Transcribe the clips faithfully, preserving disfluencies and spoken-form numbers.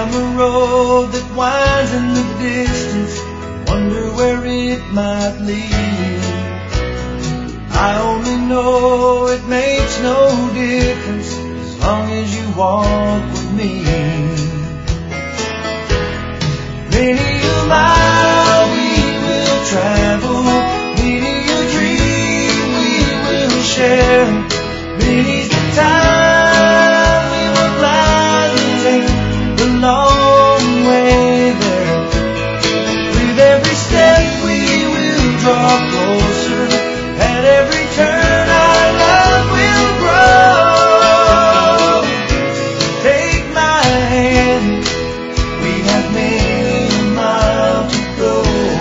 down the road that winds in the distance, wonder where it might lead. I only know it makes no difference as long as you walk with me. Many a mile we will travel, many a dream we will share, many's the time we will gladly take the long way there. With every step we will draw closer, at every turn our love will grow. Take my hand, we have many a mile to go.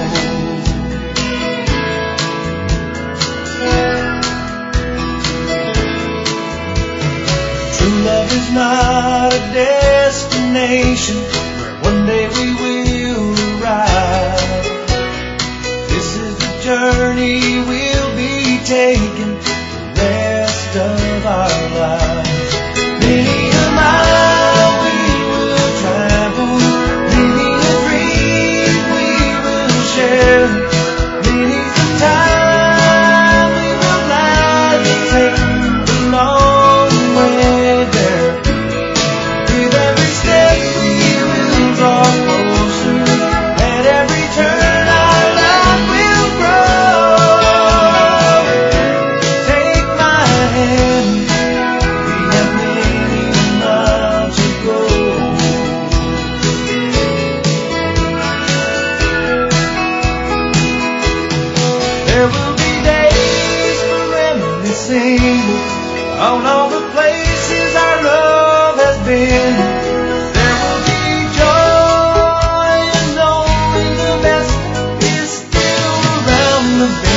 True love is not a destination where one day we will arrive. This is the journey we'll be taking the rest of our lives. Many a mile we will travel, many a dream we will share, many's the time we will gladly take the long way there. With every step we will draw closer, at every turn our love will grow. Take my hand, we have many miles to go. There will be days for reminiscing on all the places our love has been. There will be joy in knowing the best is still around the bend.